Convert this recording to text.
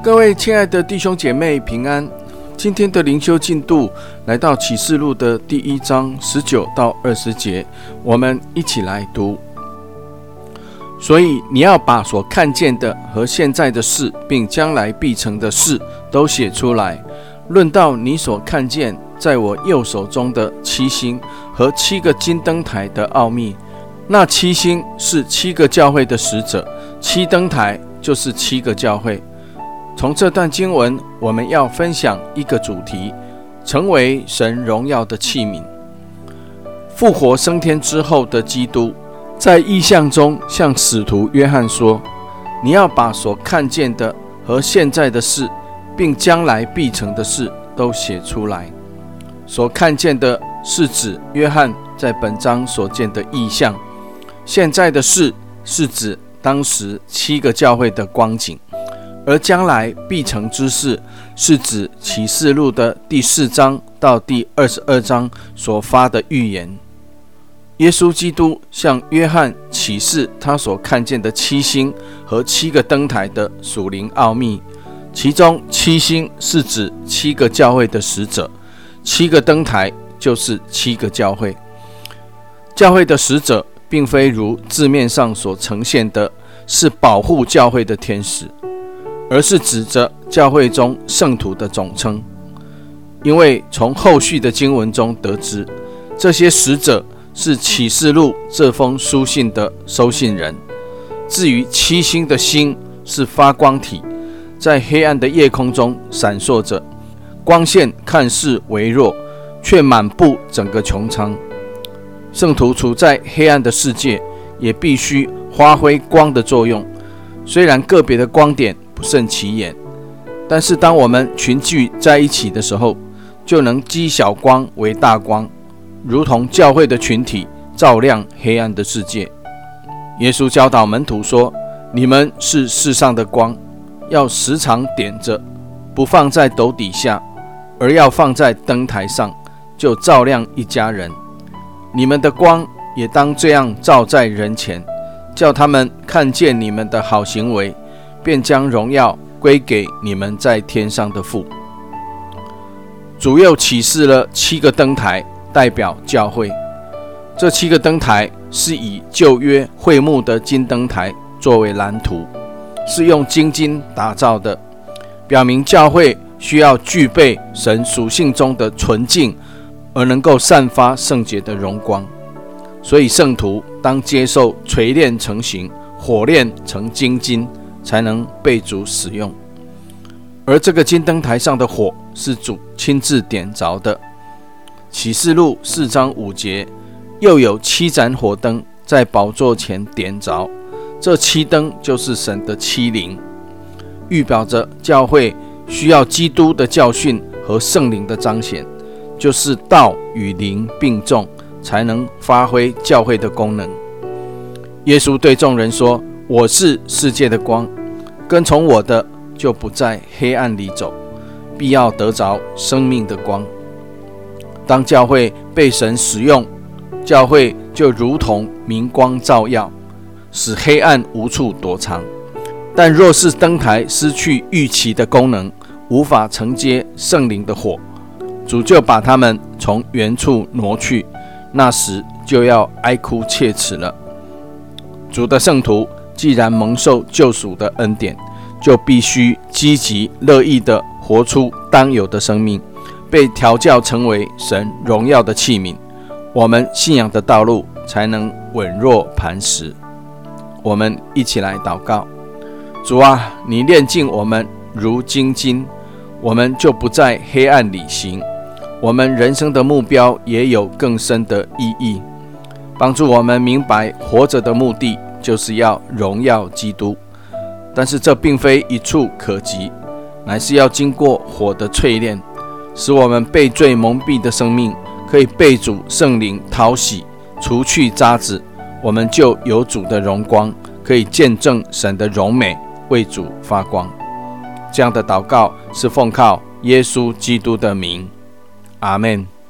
各位亲爱的弟兄姐妹平安，今天的灵修进度来到启示录的第1章19到20节，我们一起来读。所以你要把所看见的和现在的事，并将来必成的事都写出来。论到你所看见在我右手中的7星和7个金灯台的奥秘，那7星是7个教会的使者，7灯台就是7个教会。从这段经文，我们要分享一个主题，成为神荣耀的器皿。复活升天之后的基督，在异象中向使徒约翰说，你要把所看见的和现在的事，并将来必成的事都写出来。所看见的是指约翰在本章所见的异象，现在的事是指当时7个教会的光景，而将来必成之事是指启示录的第4章到第22章所发的预言。耶稣基督向约翰启示他所看见的7星和7个灯台的属灵奥秘，其中7星是指7个教会的使者，7个灯台就是7个教会。教会的使者并非如字面上所呈现的是保护教会的天使，而是指着教会中圣徒的总称。因为从后续的经文中得知，这些使者是启示录这封书信的收信人。至于7星的星是发光体，在黑暗的夜空中闪烁着，光线看似微弱，却满布整个穹苍。圣徒处在黑暗的世界，也必须发挥光的作用。虽然个别的光点不甚起眼，但是当我们群聚在一起的时候，就能积小光为大光，如同教会的群体照亮黑暗的世界。耶稣教导门徒说，你们是世上的光，要时常点着，不放在斗底下，而要放在灯台上，就照亮一家人。你们的光也当这样照在人前，叫他们看见你们的好行为，便将荣耀归给你们在天上的父。主又启示了7个灯台，代表教会。这7个灯台是以旧约会幕的金灯台作为蓝图，是用精金打造的，表明教会需要具备神属性中的纯净，而能够散发圣洁的荣光。所以圣徒当接受锤炼成型，火炼成精金，才能被主使用。而这个金灯台上的火是主亲自点着的。启示录4章5节，又有7盏火灯在宝座前点着，这7灯就是神的7灵，预表着教会需要基督的教训和圣灵的彰显，就是道与灵并重，才能发挥教会的功能。耶稣对众人说，我是世界的光，跟从我的就不在黑暗里走，必要得着生命的光。当教会被神使用，教会就如同明光照耀，使黑暗无处躲藏。但若是灯台失去预期的功能，无法承接圣灵的火，主就把他们从原处挪去，那时就要哀哭切齿了。主的圣徒既然蒙受救赎的恩典，就必须积极乐意地活出当有的生命，被调教成为神荣耀的器皿，我们信仰的道路才能稳若磐石。我们一起来祷告。主啊，你炼净我们如精金，我们就不在黑暗里行，我们人生的目标也有更深的意义，帮助我们明白活着的目的就是要荣耀基督。但是这并非一触可及，乃是要经过火的淬炼，使我们被罪蒙蔽的生命可以被主圣灵淘洗，除去渣滓，我们就有主的荣光，可以见证神的荣美，为主发光。这样的祷告是奉靠耶稣基督的名，阿们。